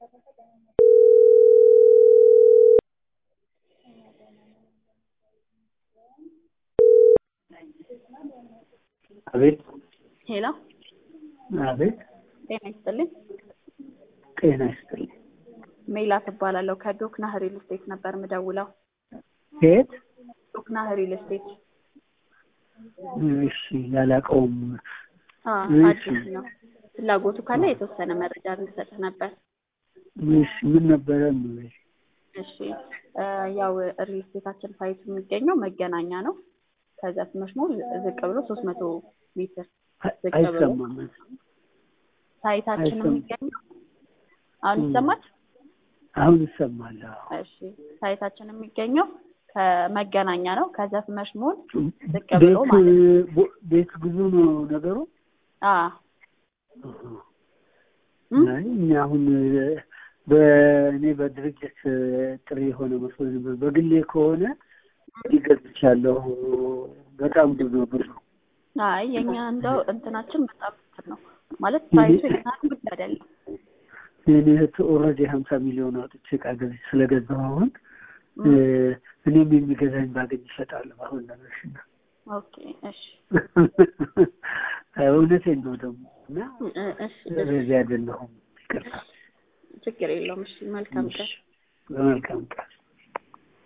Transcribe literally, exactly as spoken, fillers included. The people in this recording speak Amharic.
አቤት ሄሎ አቤት ጤና ይስጥልኝ። ጤና ይስጥልኝ። ሜላት እባላለሁ ከዶክና ሪል ስቴት ነበር ምደውለው። የት? ዶክና ሪል ስቴት። እሺ ያላቀውም። አዎ አዲስ ነው። ፍላጎቱ ካለ የተወሰነ መረጃ እንድሰጥ ነበር። እሺ ምን ነበረ? እሺ ያው ሪል ስቴታችን ሳይቱ የሚገኘው መገናኛ ነው። ከዛ ትመስሞ ዝቅ ብሎ ሶስት መቶ ሜትር ዝቅ ብሎ አይሰማም። ሳይታችን የሚገኘው አሁን ይሰማል? አሁን ይሰማል። እሺ ሳይታችን የሚገኘው ከመገናኛ ነው። ከዛ ትመስሞ ዝቅ ብሎ ማለት ነው። ቤት ብዙ ነው ነገሩ? አዎ አይ እኛ አሁን በእኔ በድርጅት ጥሪ የሆነ መስሎኝ በግሌ ከሆነ ይገዝቻለሁ። በጣም ብዙ ብር ነው። አይ የኛ እንደው እንትናችን በጣም ነው ማለት ሳይቱ የናት ብቻ አይደለም። እኔ ኦልሬዲ ሀምሳ ሚሊዮን አውጥቼ ዕቃ ገዝቼ ስለገዛሁ አሁን እኔም የሚገዛኝ ባገኝ እሰጣለሁ። አሁን ለማሽና ኦኬ እሺ እውነቴን ነው ደግሞ እና እሺ ስለዚህ አይደለሁም። ይቅርታ ችግር የለውም። እሺ መልካም ቀን። መልካም ቀን።